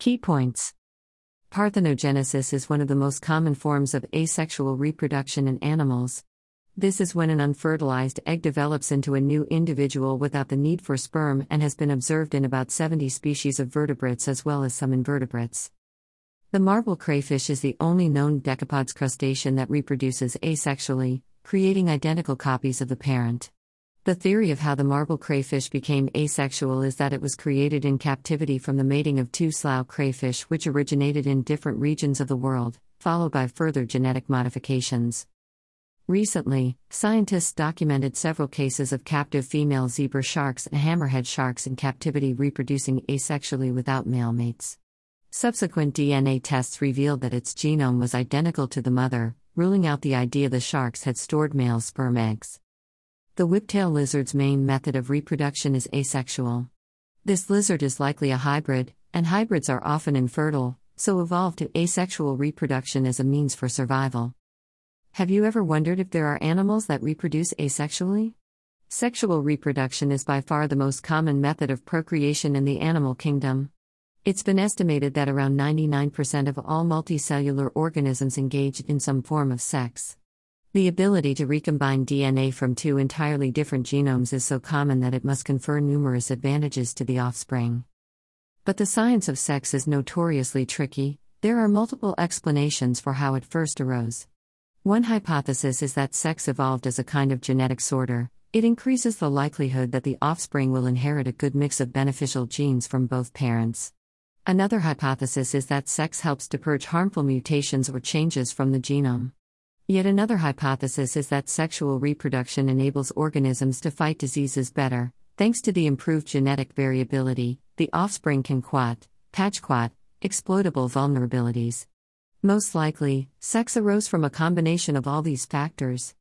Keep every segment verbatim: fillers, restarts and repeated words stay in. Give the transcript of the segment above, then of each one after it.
Key points. Parthenogenesis is one of the most common forms of asexual reproduction in animals. This is when an unfertilized egg develops into a new individual without the need for sperm and has been observed in about seventy species of vertebrates as well as some invertebrates. The marble crayfish is the only known decapods crustacean that reproduces asexually, creating identical copies of the parent. The theory of how the marble crayfish became asexual is that it was created in captivity from the mating of two slough crayfish which originated in different regions of the world, followed by further genetic modifications. Recently, scientists documented several cases of captive female zebra sharks and hammerhead sharks in captivity reproducing asexually without male mates. Subsequent D N A tests revealed that its genome was identical to the mother, ruling out the idea the sharks had stored male sperm eggs. The whiptail lizard's main method of reproduction is asexual. This lizard is likely a hybrid, and hybrids are often infertile, so evolved to asexual reproduction as a means for survival. Have you ever wondered if there are animals that reproduce asexually? Sexual reproduction is by far the most common method of procreation in the animal kingdom. It's been estimated that around ninety-nine percent of all multicellular organisms engage in some form of sex. The ability to recombine D N A from two entirely different genomes is so common that it must confer numerous advantages to the offspring. But the science of sex is notoriously tricky. There are multiple explanations for how it first arose. One hypothesis is that sex evolved as a kind of genetic sorter. It increases the likelihood that the offspring will inherit a good mix of beneficial genes from both parents. Another hypothesis is that sex helps to purge harmful mutations or changes from the genome. Yet another hypothesis is that sexual reproduction enables organisms to fight diseases better. Thanks to the improved genetic variability, the offspring can quat, patch-quat, exploitable vulnerabilities. Most likely, sex arose from a combination of all these factors.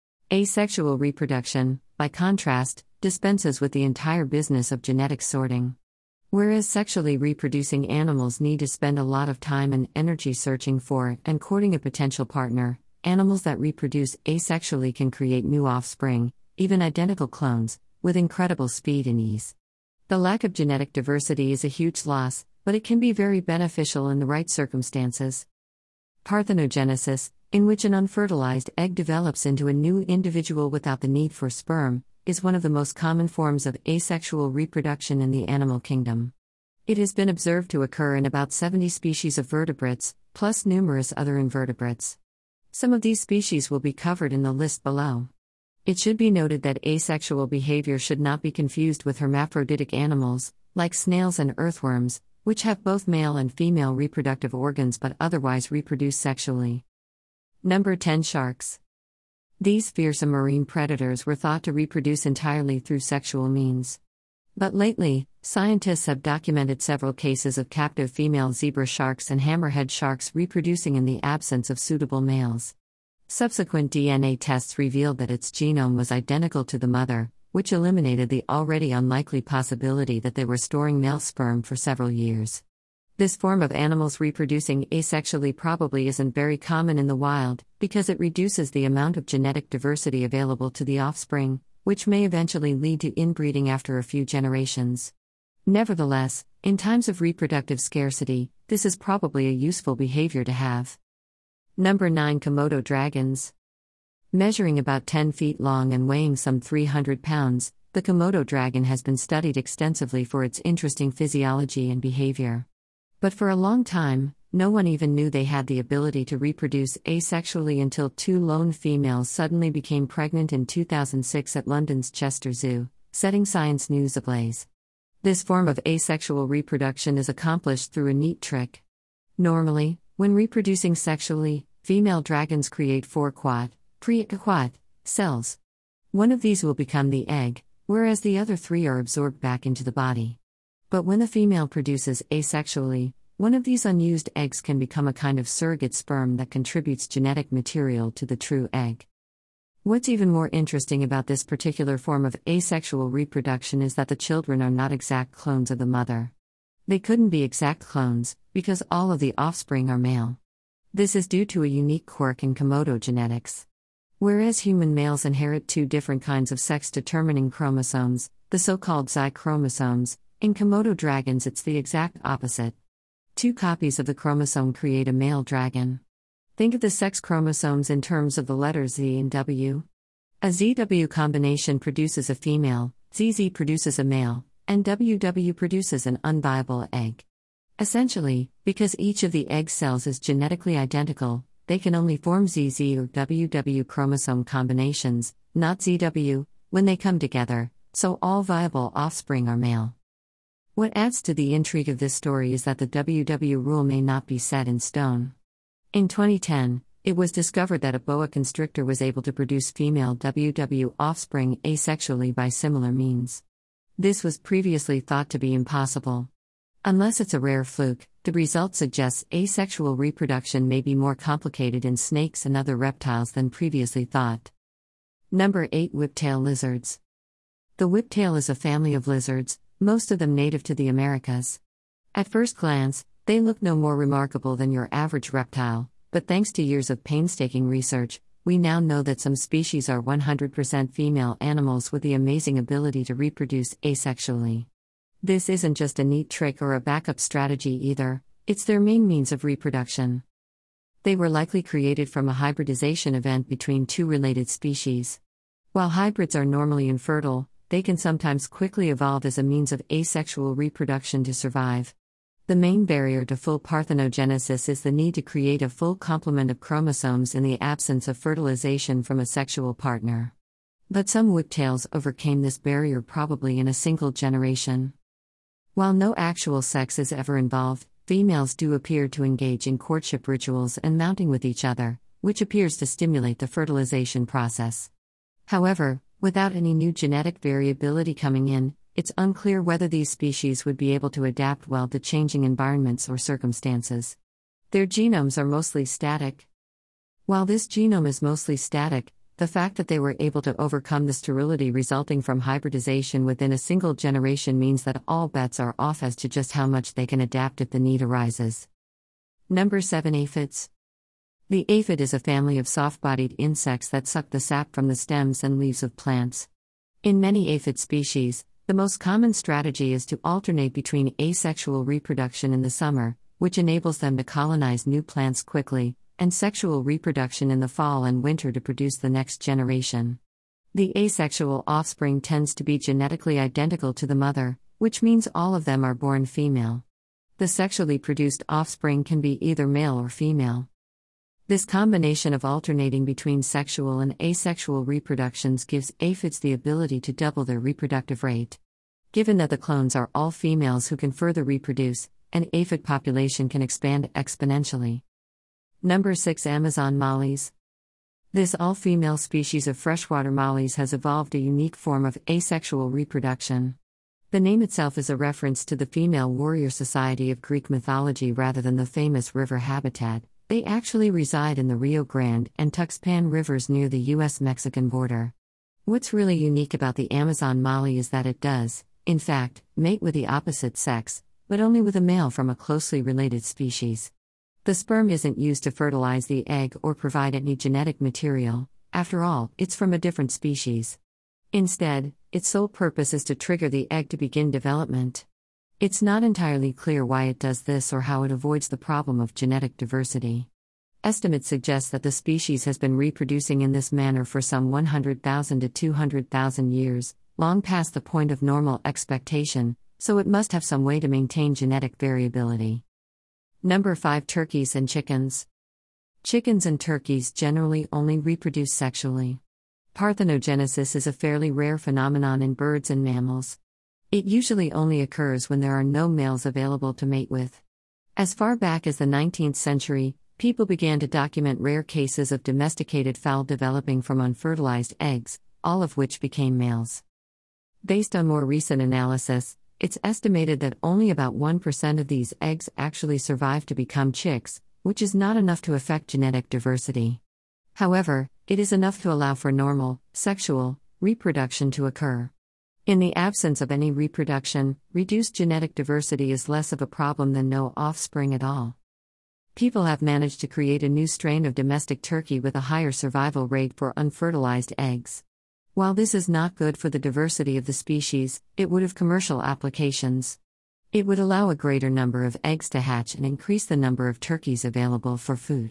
Asexual reproduction, by contrast, dispenses with the entire business of genetic sorting. Whereas sexually reproducing animals need to spend a lot of time and energy searching for and courting a potential partner, animals that reproduce asexually can create new offspring, even identical clones, with incredible speed and ease. The lack of genetic diversity is a huge loss, but it can be very beneficial in the right circumstances. Parthenogenesis, in which an unfertilized egg develops into a new individual without the need for sperm, is one of the most common forms of asexual reproduction in the animal kingdom. It has been observed to occur in about seventy species of vertebrates, plus numerous other invertebrates. Some of these species will be covered in the list below. It should be noted that asexual behavior should not be confused with hermaphroditic animals, like snails and earthworms, which have both male and female reproductive organs but otherwise reproduce sexually. Number ten. Sharks. These fearsome marine predators were thought to reproduce entirely through sexual means. But lately, scientists have documented several cases of captive female zebra sharks and hammerhead sharks reproducing in the absence of suitable males. Subsequent D N A tests revealed that its genome was identical to the mother, which eliminated the already unlikely possibility that they were storing male sperm for several years. This form of animals reproducing asexually probably isn't very common in the wild, because it reduces the amount of genetic diversity available to the offspring, which may eventually lead to inbreeding after a few generations. Nevertheless, in times of reproductive scarcity, this is probably a useful behavior to have. Number nine. Komodo dragons. Measuring about ten feet long and weighing some three hundred pounds, the Komodo dragon has been studied extensively for its interesting physiology and behavior. But for a long time, no one even knew they had the ability to reproduce asexually until two lone females suddenly became pregnant in two thousand six at London's Chester Zoo, setting science news ablaze. This form of asexual reproduction is accomplished through a neat trick. Normally, when reproducing sexually, female dragons create four quad, pre-quad, cells. One of these will become the egg, whereas the other three are absorbed back into the body. But when the female produces asexually, one of these unused eggs can become a kind of surrogate sperm that contributes genetic material to the true egg. What's even more interesting about this particular form of asexual reproduction is that the children are not exact clones of the mother. They couldn't be exact clones, because all of the offspring are male. This is due to a unique quirk in Komodo genetics. Whereas human males inherit two different kinds of sex-determining chromosomes, the so-called Y chromosomes, in Komodo dragons it's the exact opposite. Two copies of the chromosome create a male dragon. Think of the sex chromosomes in terms of the letters Z and W. A Z W combination produces a female, Z Z produces a male, and W W produces an unviable egg. Essentially, because each of the egg cells is genetically identical, they can only form Z Z or W W chromosome combinations, not Z W, when they come together, so all viable offspring are male. What adds to the intrigue of this story is that the W W rule may not be set in stone. In twenty ten, it was discovered that a boa constrictor was able to produce female W W offspring asexually by similar means. This was previously thought to be impossible. Unless it's a rare fluke, the result suggests asexual reproduction may be more complicated in snakes and other reptiles than previously thought. Number eight. Whiptail lizards. The whiptail is a family of lizards, most of them native to the Americas. At first glance, they look no more remarkable than your average reptile, but thanks to years of painstaking research, we now know that some species are one hundred percent female animals with the amazing ability to reproduce asexually. This isn't just a neat trick or a backup strategy either, it's their main means of reproduction. They were likely created from a hybridization event between two related species. While hybrids are normally infertile, they can sometimes quickly evolve as a means of asexual reproduction to survive. The main barrier to full parthenogenesis is the need to create a full complement of chromosomes in the absence of fertilization from a sexual partner. But some whiptails overcame this barrier probably in a single generation. While no actual sex is ever involved, females do appear to engage in courtship rituals and mounting with each other, which appears to stimulate the fertilization process. However, without any new genetic variability coming in, it's unclear whether these species would be able to adapt well to changing environments or circumstances. Their genomes are mostly static. While this genome is mostly static, the fact that they were able to overcome the sterility resulting from hybridization within a single generation means that all bets are off as to just how much they can adapt if the need arises. Number seven. Aphids. The aphid is a family of soft-bodied insects that suck the sap from the stems and leaves of plants. In many aphid species, the most common strategy is to alternate between asexual reproduction in the summer, which enables them to colonize new plants quickly, and sexual reproduction in the fall and winter to produce the next generation. The asexual offspring tends to be genetically identical to the mother, which means all of them are born female. The sexually produced offspring can be either male or female. This combination of alternating between sexual and asexual reproductions gives aphids the ability to double their reproductive rate. Given that the clones are all females who can further reproduce, an aphid population can expand exponentially. Number six. Amazon mollies. This all-female species of freshwater mollies has evolved a unique form of asexual reproduction. The name itself is a reference to the female warrior society of Greek mythology rather than the famous river habitat. They actually reside in the Rio Grande and Tuxpan rivers near the U S Mexican border. What's really unique about the Amazon molly is that it does, in fact, mate with the opposite sex, but only with a male from a closely related species. The sperm isn't used to fertilize the egg or provide any genetic material, after all, it's from a different species. Instead, its sole purpose is to trigger the egg to begin development. It's not entirely clear why it does this or how it avoids the problem of genetic diversity. Estimates suggest that the species has been reproducing in this manner for some one hundred thousand to two hundred thousand years, long past the point of normal expectation, so it must have some way to maintain genetic variability. Number five. Turkeys and chickens. Chickens and turkeys generally only reproduce sexually. Parthenogenesis is a fairly rare phenomenon in birds and mammals. It usually only occurs when there are no males available to mate with. As far back as the nineteenth century, people began to document rare cases of domesticated fowl developing from unfertilized eggs, all of which became males. Based on more recent analysis, it's estimated that only about one percent of these eggs actually survive to become chicks, which is not enough to affect genetic diversity. However, it is enough to allow for normal, sexual, reproduction to occur. In the absence of any reproduction, reduced genetic diversity is less of a problem than no offspring at all. People have managed to create a new strain of domestic turkey with a higher survival rate for unfertilized eggs. While this is not good for the diversity of the species, it would have commercial applications. It would allow a greater number of eggs to hatch and increase the number of turkeys available for food.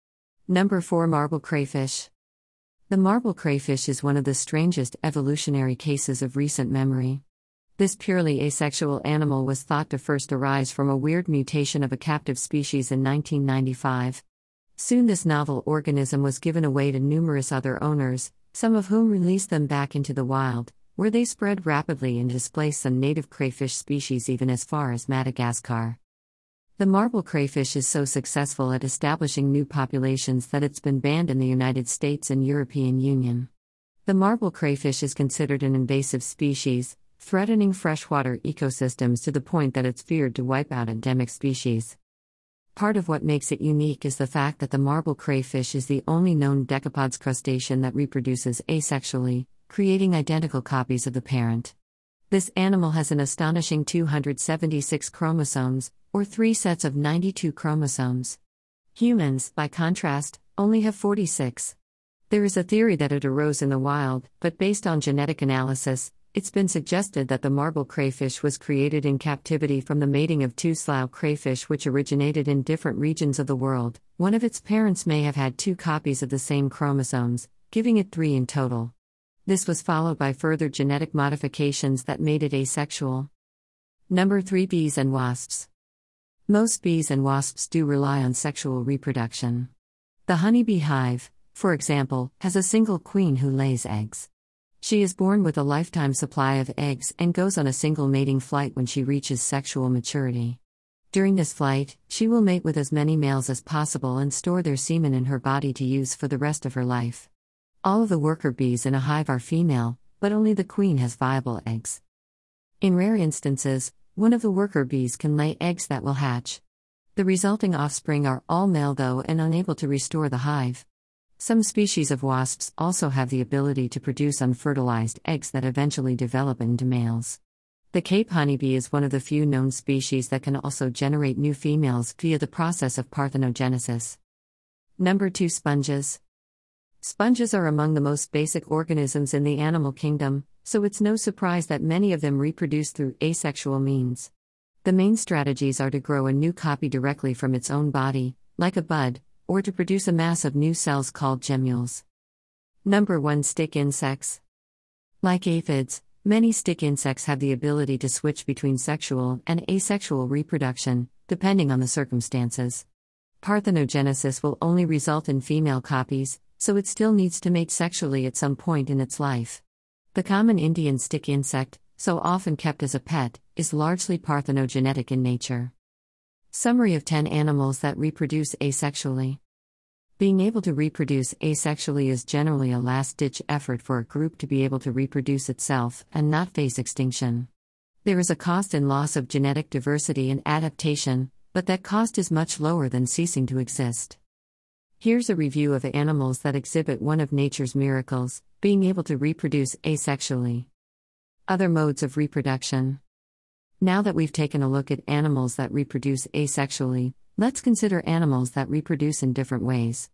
Number four. Marble crayfish. The marble crayfish is one of the strangest evolutionary cases of recent memory. This purely asexual animal was thought to first arise from a weird mutation of a captive species in nineteen ninety-five. Soon this novel organism was given away to numerous other owners, some of whom released them back into the wild, where they spread rapidly and displaced some native crayfish species even as far as Madagascar. The marble crayfish is so successful at establishing new populations that it's been banned in the United States and European Union. The marble crayfish is considered an invasive species, threatening freshwater ecosystems to the point that it's feared to wipe out endemic species. Part of what makes it unique is the fact that the marble crayfish is the only known decapods crustacean that reproduces asexually, creating identical copies of the parent. This animal has an astonishing two hundred seventy-six chromosomes, or three sets of ninety-two chromosomes. Humans, by contrast, only have forty-six. There is a theory that it arose in the wild, but based on genetic analysis, it's been suggested that the marble crayfish was created in captivity from the mating of two slough crayfish which originated in different regions of the world. One of its parents may have had two copies of the same chromosomes, giving it three in total. This was followed by further genetic modifications that made it asexual. Number three. Bees and wasps. Most bees and wasps do rely on sexual reproduction. The honeybee hive, for example, has a single queen who lays eggs. She is born with a lifetime supply of eggs and goes on a single mating flight when she reaches sexual maturity. During this flight, she will mate with as many males as possible and store their semen in her body to use for the rest of her life. All of the worker bees in a hive are female, but only the queen has viable eggs. In rare instances, one of the worker bees can lay eggs that will hatch. The resulting offspring are all male though and unable to restore the hive. Some species of wasps also have the ability to produce unfertilized eggs that eventually develop into males. The Cape honeybee is one of the few known species that can also generate new females via the process of parthenogenesis. Number two. Sponges. Sponges are among the most basic organisms in the animal kingdom, so it's no surprise that many of them reproduce through asexual means. The main strategies are to grow a new copy directly from its own body, like a bud, or to produce a mass of new cells called gemmules. Number one. Stick insects. Like aphids, many stick insects have the ability to switch between sexual and asexual reproduction, depending on the circumstances. Parthenogenesis will only result in female copies, so it still needs to mate sexually at some point in its life. The common Indian stick insect, so often kept as a pet, is largely parthenogenetic in nature. Summary of ten animals that reproduce asexually. Being able to reproduce asexually is generally a last-ditch effort for a group to be able to reproduce itself and not face extinction. There is a cost in loss of genetic diversity and adaptation, but that cost is much lower than ceasing to exist. Here's a review of animals that exhibit one of nature's miracles, being able to reproduce asexually. Other modes of reproduction. Now that we've taken a look at animals that reproduce asexually, let's consider animals that reproduce in different ways.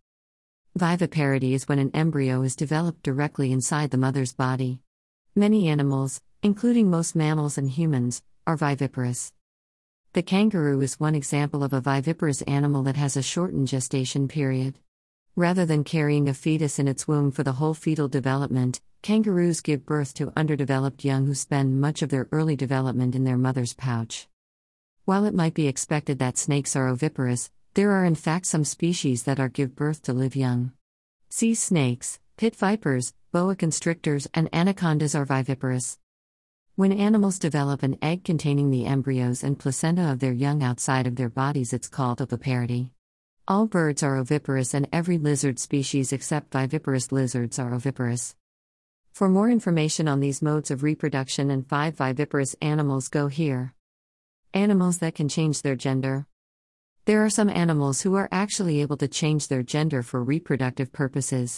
Viviparity is when an embryo is developed directly inside the mother's body. Many animals, including most mammals and humans, are viviparous. The kangaroo is one example of a viviparous animal that has a shortened gestation period. Rather than carrying a fetus in its womb for the whole fetal development, kangaroos give birth to underdeveloped young who spend much of their early development in their mother's pouch. While it might be expected that snakes are oviparous, there are in fact some species that are give birth to live young. Sea snakes, pit vipers, boa constrictors, and anacondas are viviparous. When animals develop an egg containing the embryos and placenta of their young outside of their bodies, it's called oviparity. All birds are oviparous and every lizard species except viviparous lizards are oviparous. For more information on these modes of reproduction and five viviparous animals, go here. Animals that can change their gender. There are some animals who are actually able to change their gender for reproductive purposes.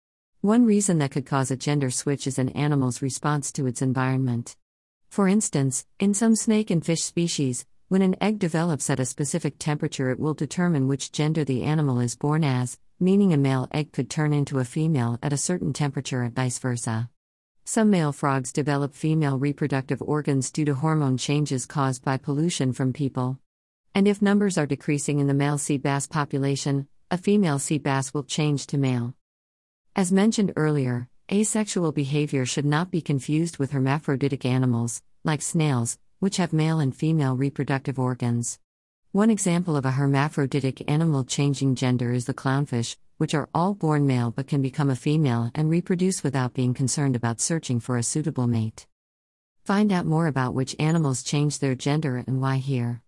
One reason that could cause a gender switch is an animal's response to its environment. For instance, in some snake and fish species, when an egg develops at a specific temperature, it will determine which gender the animal is born as, meaning a male egg could turn into a female at a certain temperature and vice versa. Some male frogs develop female reproductive organs due to hormone changes caused by pollution from people. And if numbers are decreasing in the male sea bass population, a female sea bass will change to male. As mentioned earlier, asexual behavior should not be confused with hermaphroditic animals, like snails, which have male and female reproductive organs. One example of a hermaphroditic animal changing gender is the clownfish, which are all born male but can become a female and reproduce without being concerned about searching for a suitable mate. Find out more about which animals change their gender and why here.